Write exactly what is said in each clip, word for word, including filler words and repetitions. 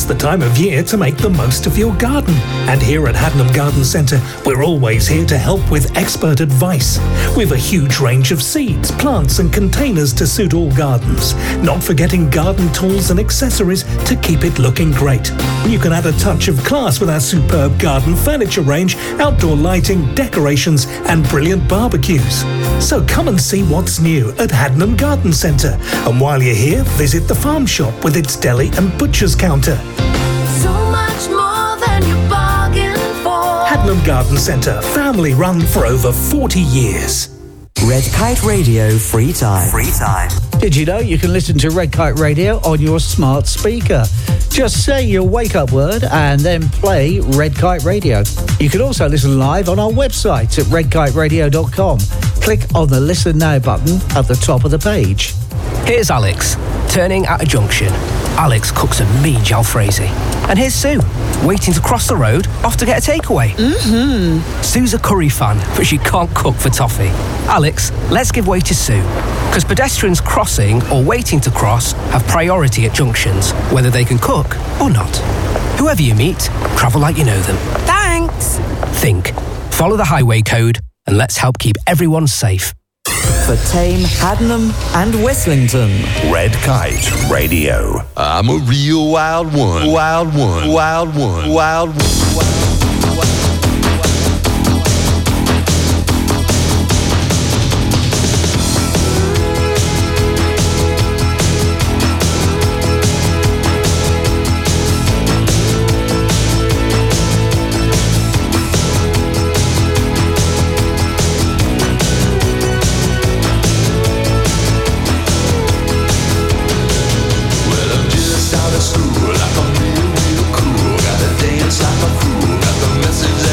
It's the time of year to make the most of your garden. And here at Haddenham Garden Centre, we're always here to help with expert advice. We've a huge range of seeds, plants and containers to suit all gardens, not forgetting garden tools and accessories to keep it looking great. You can add a touch of class with our superb garden furniture range, outdoor lighting, decorations and brilliant barbecues. So come and see what's new at Haddenham Garden Centre. And while you're here, visit the farm shop with its deli and butcher's counter. So much more than you bargained for. Haddenham Garden Centre, family run for over forty years. Red Kite Radio Free Time. Free Time. Did you know you can listen to Red Kite Radio on your smart speaker? Just say your wake-up word and then play Red Kite Radio. You can also listen live on our website at red kite radio dot com. Click on the Listen Now button at the top of the page. Here's Alex, turning at a junction. Alex cooks a mean jalfrezi. And here's Sue, waiting to cross the road, off to get a takeaway. Mm-hmm. Sue's a curry fan, but she can't cook for toffee. Alex, let's give way to Sue. Because pedestrians crossing or waiting to cross have priority at junctions, whether they can cook or not. Whoever you meet, travel like you know them. Thanks. Think. Follow the highway code and let's help keep everyone safe. For Tame, Haddenham and Westlington. Red Kite Radio. I'm a real wild one. Wild one. Wild one. Wild one. Wild one. School, like I'm real, real cool. Gotta dance like a fool. Got the message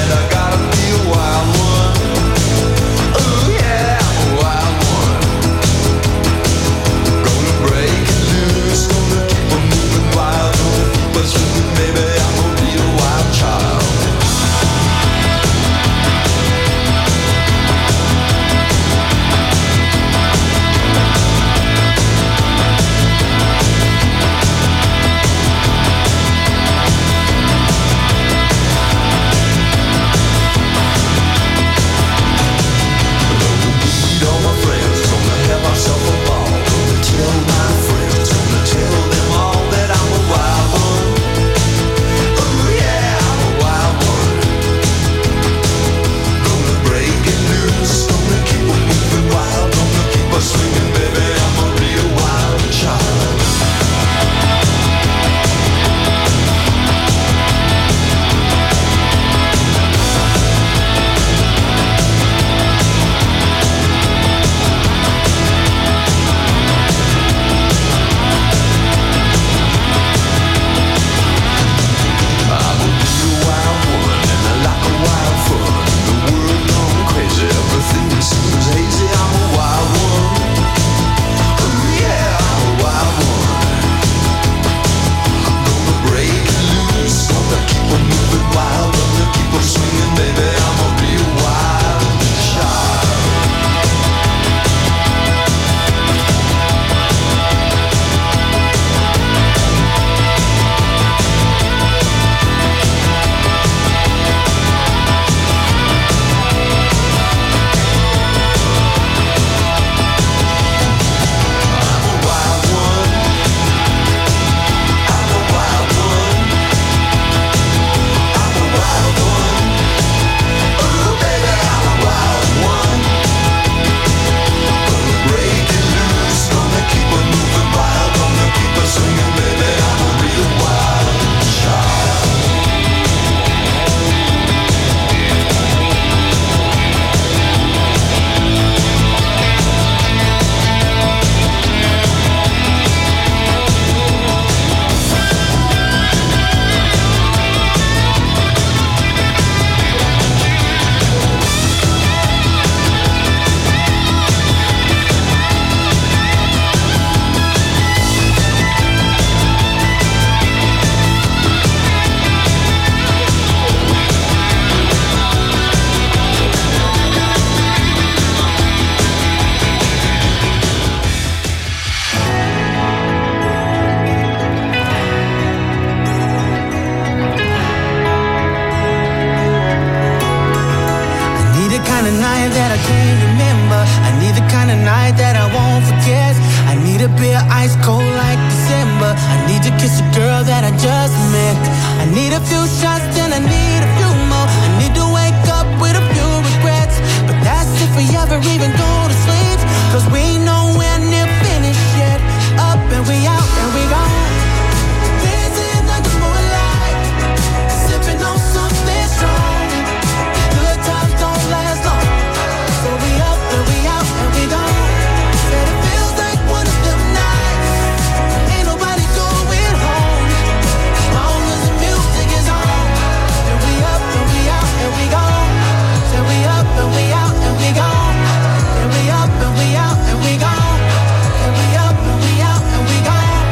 night that I can't remember. I need the kind of night that I won't forget. I need a beer ice cold like December. I need to kiss a girl that I just met. I need a few shots, then I need a few more. I need to wake up with a few regrets. But that's if we ever even go to sleep. Cause we know we're near finished yet. Up and we out and we gone. Dancing under moonlight, sipping on something strong. Good times don't last long. So we up and we out and we gone. Said it feels like one of them nights. Ain't nobody going home. As long as the music is on. Then we up and we out and we gone. Said we up and we out and we gone. Then we up and we out and we gone. Then we up and we out and we gone.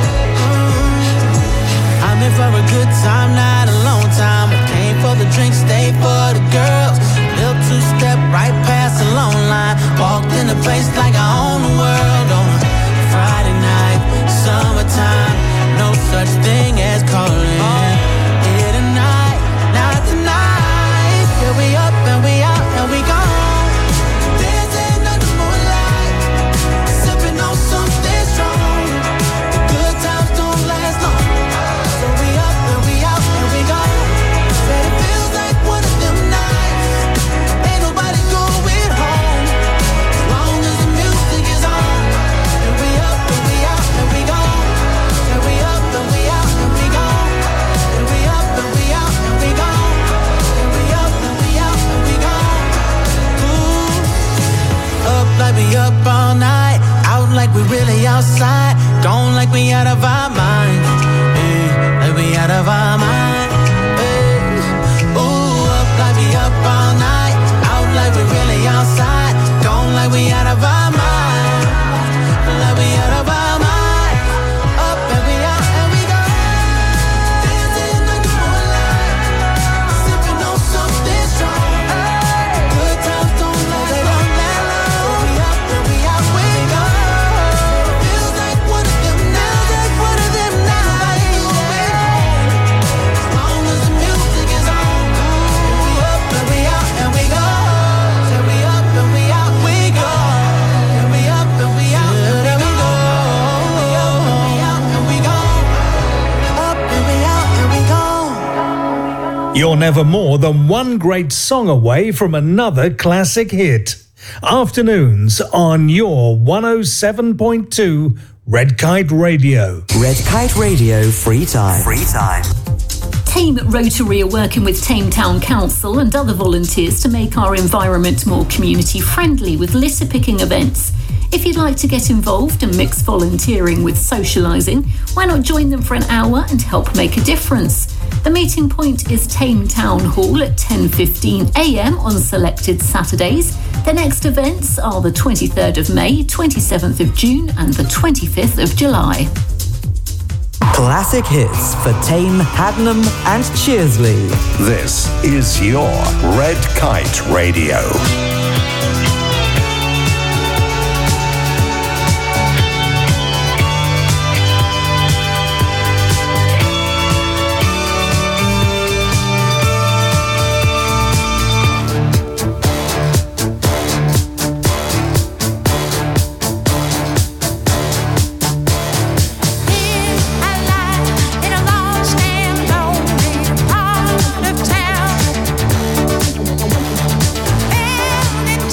Mm. I'm in for a good time, not a long time. I came for the drinks, stayed for the girls. Little two-step right past the long line. Walked in the place like I own the world on a Friday night, summertime. No such thing as calling here tonight, not tonight. Yeah, we up and we out and we gone. Dancing under moonlight, sipping on something strong. The good times don't last long. So we up and we out and we gone. Said it feels like one of them nights. Ain't nobody going home. As long as the music is on. And we up and we out and we gone. And we up and we out and we gone. And we up and we out and we gone. And we up and we out and we gone. Ooh. Up like we up all night. Out like we really outside. Gone like we out of our mind. Hey, like we out of our mind. Hey. Ooh, up like we up all night. Out like we really outside. Gone like we out of our mind. Like we out of our mind. Up and we out and we go. Dancing under moonlight, sipping on something strong. Good times don't last long. So we up and we out we go. Feels like one of them nights. Like one of them nights. As long as the music is on. Ooh, up and we out and we go. Say we up and we out we go. And we up and we out and we go. We up and we out and we go. Up and we out and we go. You're never more than one great song away from another classic hit. Afternoons on your one oh seven point two Red Kite Radio. Red Kite Radio Free Time. Free Time. Tame Rotary are working with Tame Town Council and other volunteers to make our environment more community friendly with litter picking events. If you'd like to get involved and mix volunteering with socialising, why not join them for an hour and help make a difference? The meeting point is Tame Town Hall at ten fifteen a m on selected Saturdays. The next events are the twenty-third of May, twenty-seventh of June and the twenty-fifth of July. Classic hits for Tame, Haddenham and Cheersley. This is your Red Kite Radio. In a lost and lonely part of town,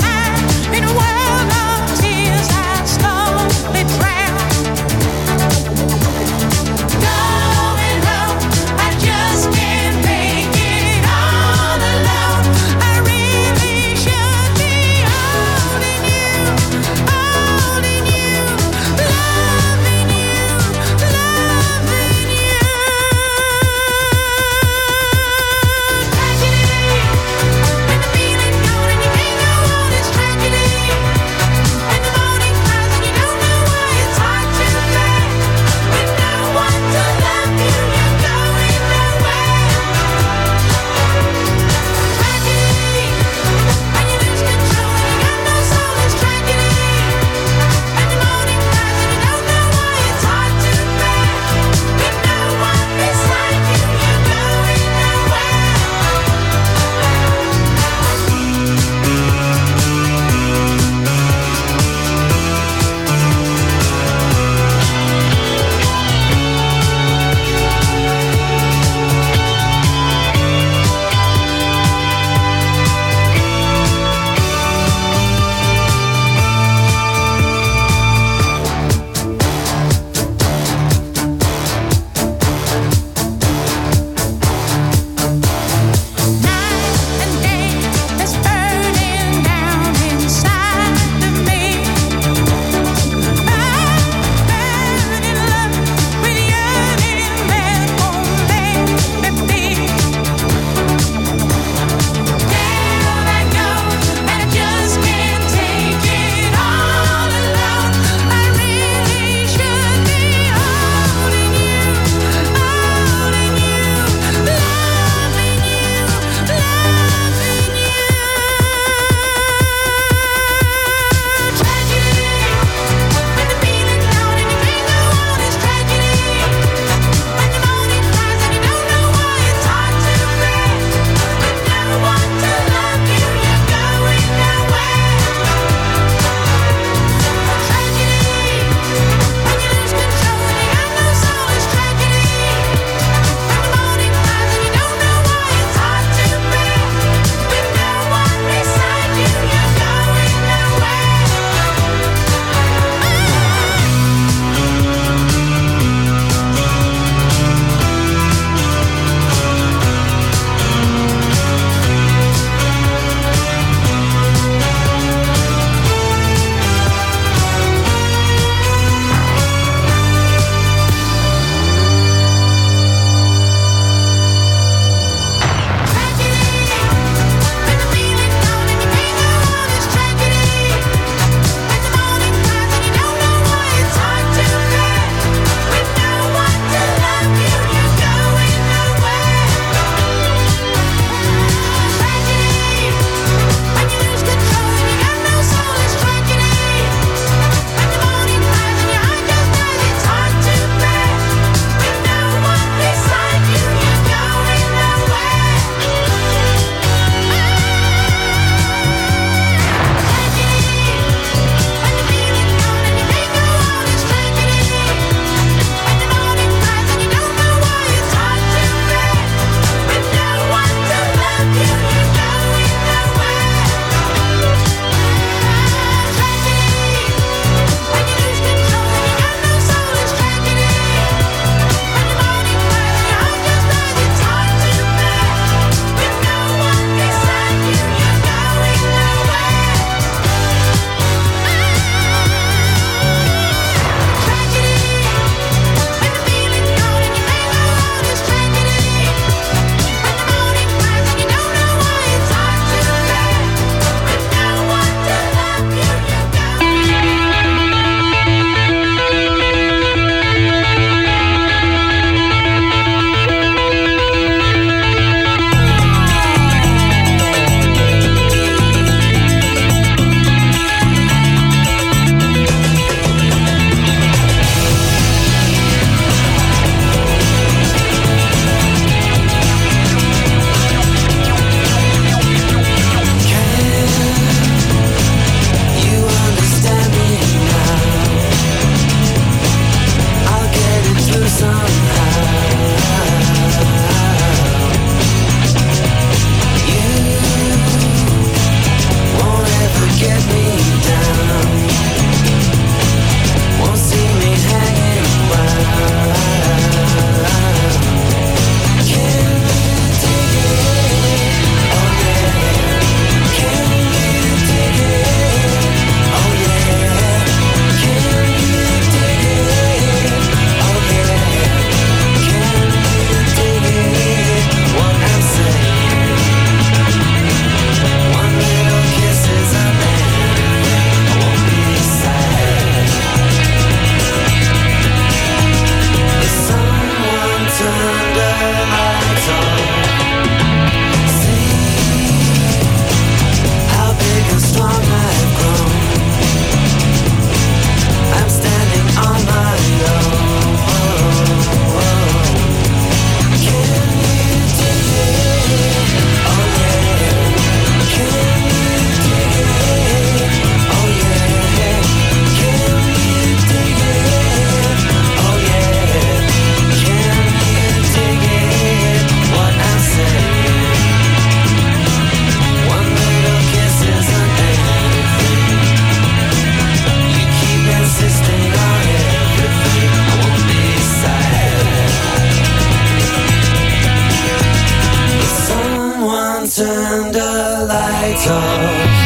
Someone turned the lights off.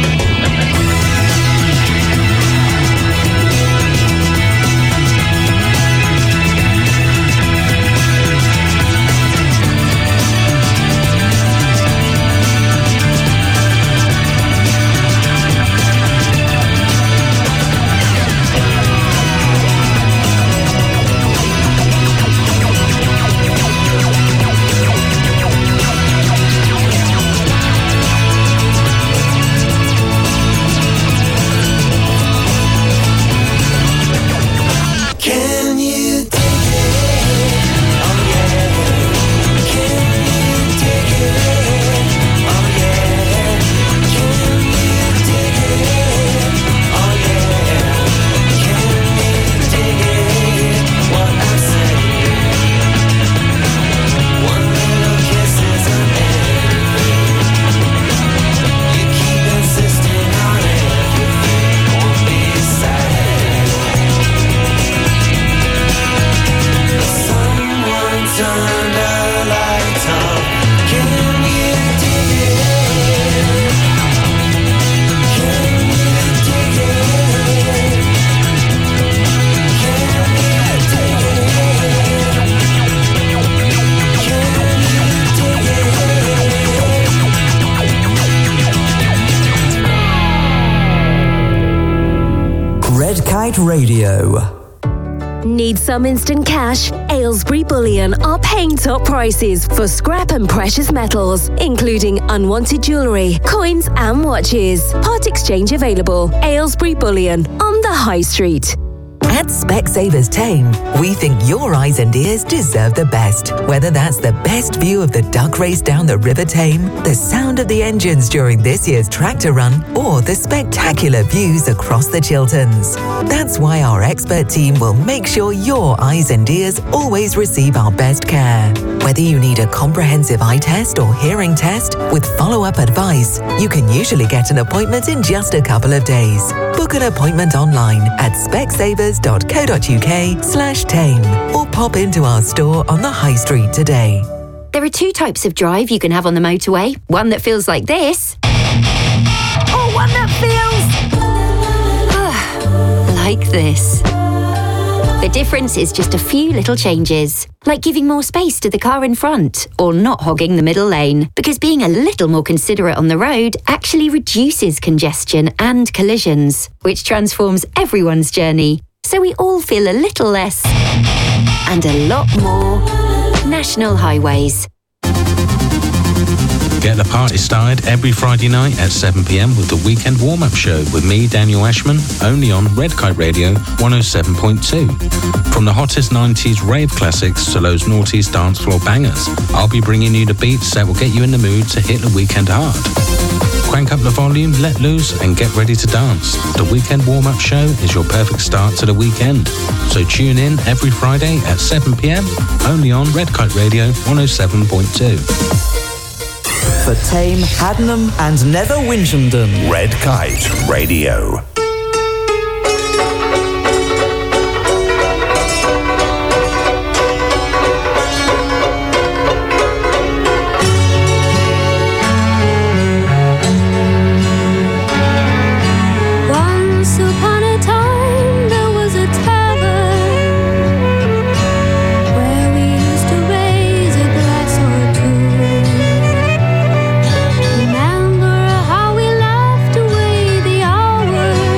Radio. Need some instant cash? Aylesbury Bullion are paying top prices for scrap and precious metals, including unwanted jewellery, coins and watches. Part exchange available. Aylesbury Bullion on the High Street. At Specsavers Tame, we think your eyes and ears deserve the best. Whether that's the best view of the duck race down the River Tame, the sound of the engines during this year's tractor run, or the spectacular views across the Chilterns. That's why our expert team will make sure your eyes and ears always receive our best care. Whether you need a comprehensive eye test or hearing test with follow-up advice, you can usually get an appointment in just a couple of days. Book an appointment online at specsavers.co.uk slash tame or pop into our store on the High Street today. There are two types of drive you can have on the motorway. One that feels like this. Or one that feels... like this. The difference is just a few little changes, like giving more space to the car in front or not hogging the middle lane, because being a little more considerate on the road actually reduces congestion and collisions, which transforms everyone's journey, so we all feel a little less and a lot more National Highways. Get the party started every Friday night at seven p m with the Weekend Warm-Up Show with me, Daniel Ashman, only on Red Kite Radio one oh seven point two. From the hottest nineties rave classics to those noughties dance floor bangers, I'll be bringing you the beats that will get you in the mood to hit the weekend hard. Crank up the volume, let loose, and get ready to dance. The Weekend Warm-Up Show is your perfect start to the weekend. So tune in every Friday at seven p m, only on Red Kite Radio one oh seven point two. For Tame, Haddenham and Nether Winchendon. Red Kite Radio. Once upon a time there was a tavern where we used to raise a glass or two. Remember how we laughed away the hours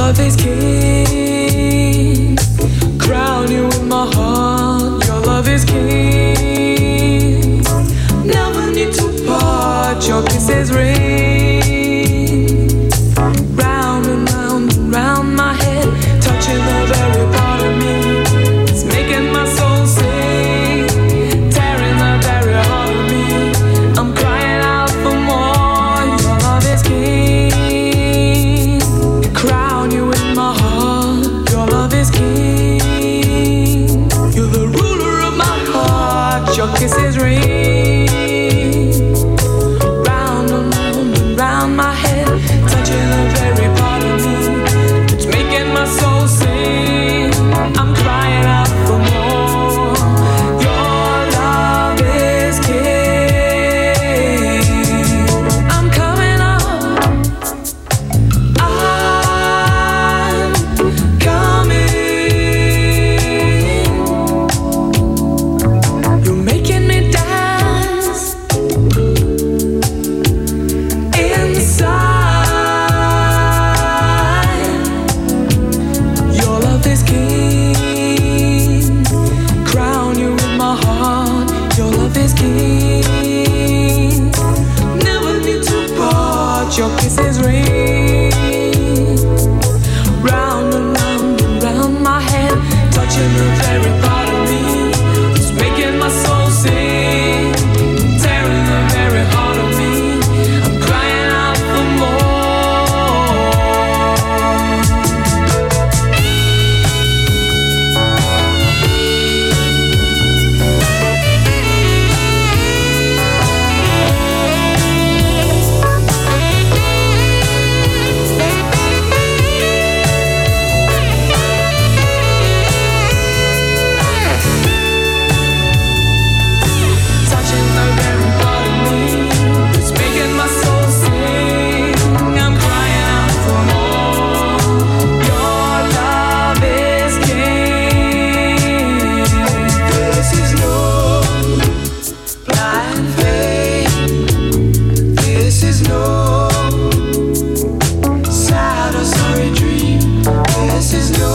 love is king. Crown you in my heart. Your love is king. Never need to part. Your kisses ring. Round and round and round my head, touching the very part of me. It's making my soul sing, tearing the very heart of me. I'm crying out for more. Your love is king. Crown you in my heart. Your love is king. You're the ruler of my heart. Your kisses ring. Round and round and round my head, touching the very part of me. It's making my soul sing. I'm crying out for more. Your love is king. I'm coming up. I'm coming. You're making me dance inside. Your love is king. Crown you with my heart. Your love is king. Never need to part. Your kisses ring. Round and round and round my head, touching the very part of me. It's making my soul sing, tearing the very heart of me. I'm crying out for touching the very part of me. It's making my soul sing. I'm crying out for more. Your love is king. This is no blind faith. This is no sad or sorry dream. This is no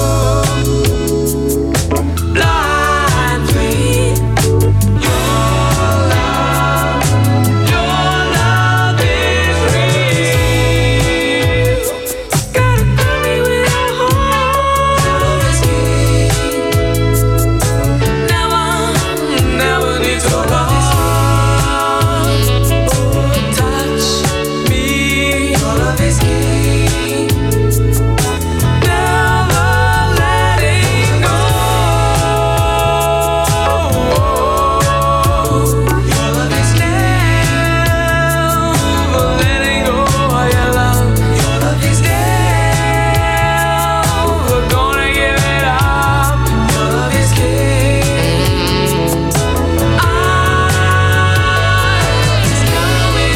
blind faith. Your love, your love is real. Gotta fill me with your heart. Your love is king. Never, never need to part. Oh, touch me. Your love is king. Never letting go. Your love is never letting go. Your love, your love is never gonna give it up. Your love is king. Eyes coming.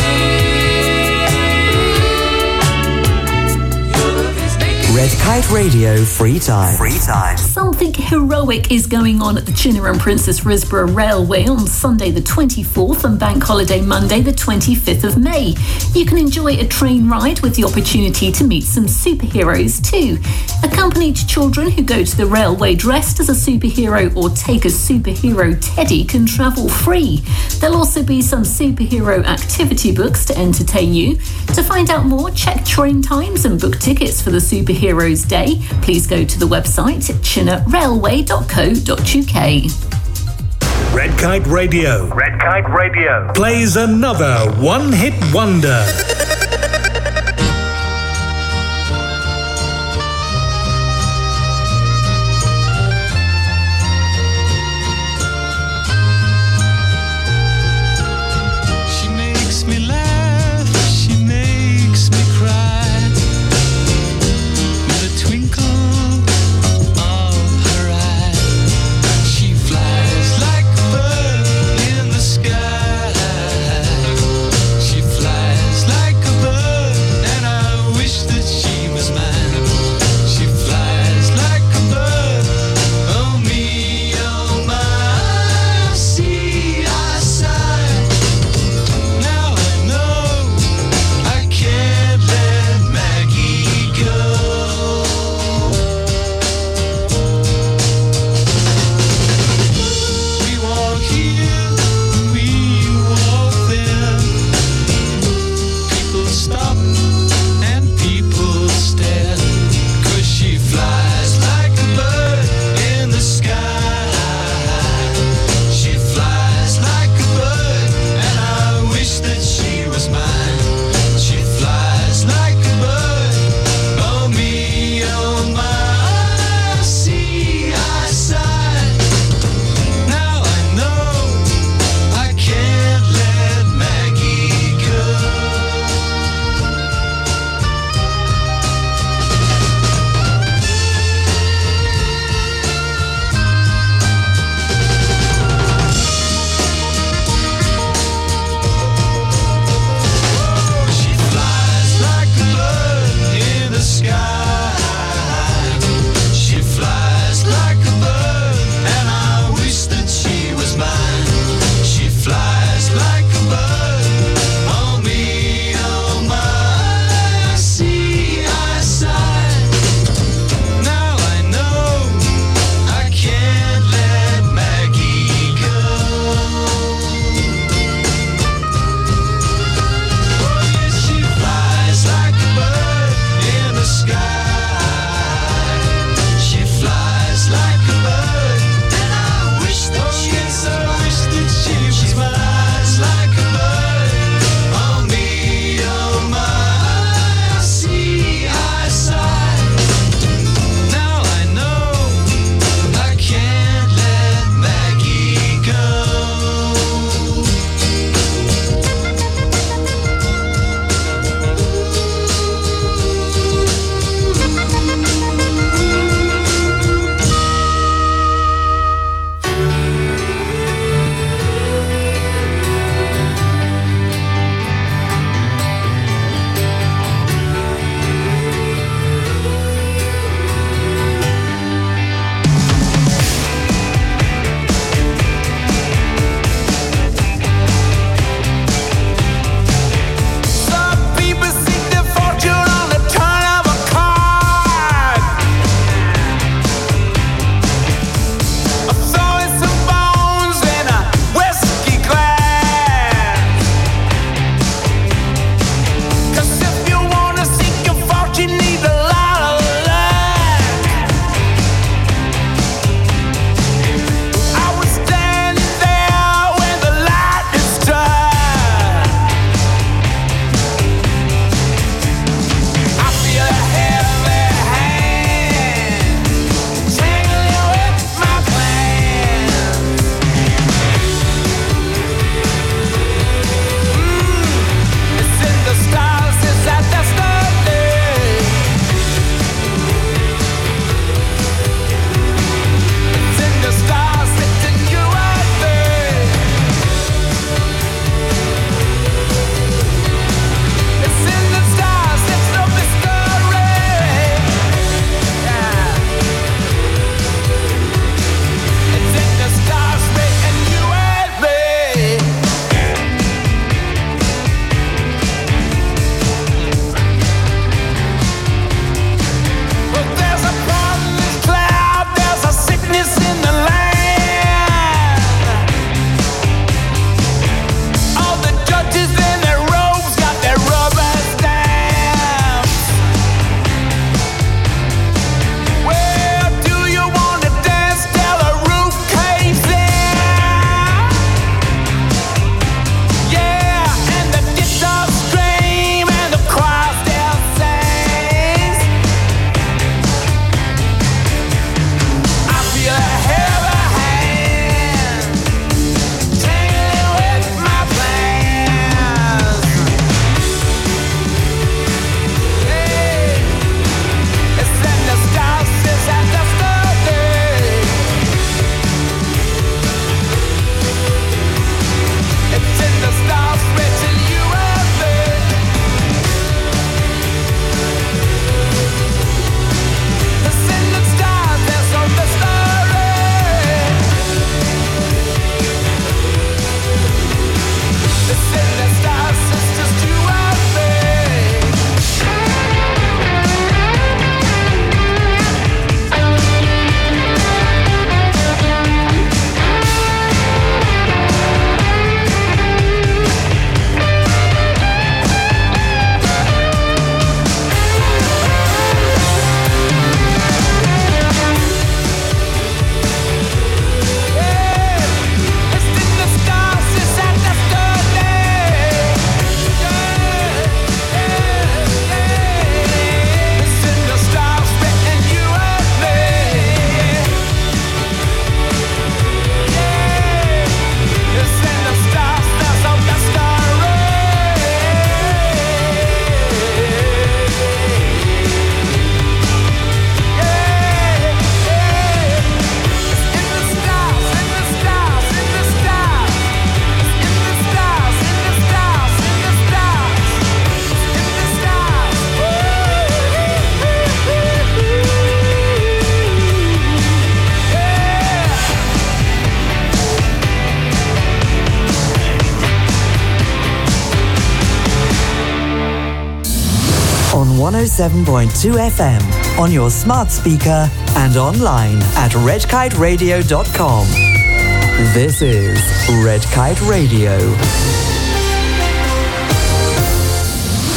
Your love is making Red Kite Radio Free Time. Free Time. Something heroic is going on at the Chinner and Princess Risborough Railway on Sunday the twenty-fourth and Bank Holiday Monday the twenty-fifth of May. You can enjoy a train ride with the opportunity to meet some superheroes too. Accompanied children who go to the railway dressed as a superhero or take a superhero teddy can travel free. There'll also be some superhero activity books to entertain you. To find out more, check train times and book tickets for the Superheroes Day. Please go to the website at chinner railway dot co dot uk. Red Kite Radio. Red Kite Radio plays another one-hit wonder. She makes me laugh, she makes me cry, with a twinkle of her eye. She flies like a bird in the sky. She flies like oh seven point two F M on your smart speaker and online at red kite radio dot com. This is Red Kite Radio.